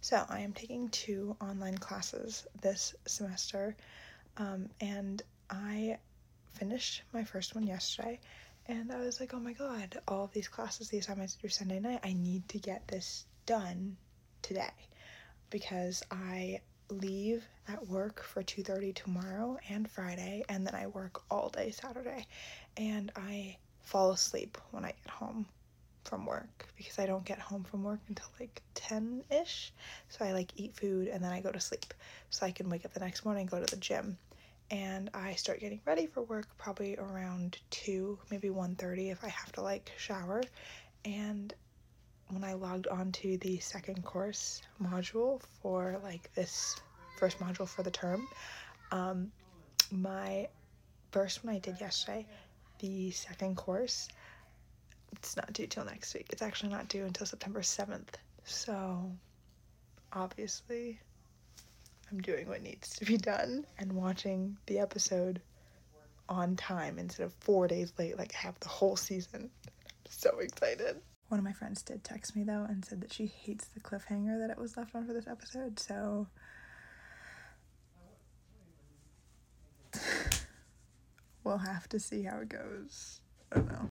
So I am taking 2 online classes this semester, and I finished my first one yesterday, and I was like, oh my god, all of these classes, the assignments due Sunday night, I need to get this done today, because I leave at work for 2:30 tomorrow and Friday, and then I work all day Saturday, and I fall asleep when I get home from work because I don't get home from work until like 10-ish. So I like eat food and then I go to sleep so I can wake up the next morning and go to the gym. And I start getting ready for work probably around 2, maybe 1:30 if I have to like shower. And when I logged onto the second course module for like this first module for the term, my first one I did yesterday, the second course, it's not due till next week. It's actually not due until September 7th. So, obviously, I'm doing what needs to be done and watching the episode on time instead of 4 days late like I have the whole season. I'm so excited. One of my friends did text me, though, and said that she hates the cliffhanger that it was left on for this episode, so we'll have to see how it goes. I don't know.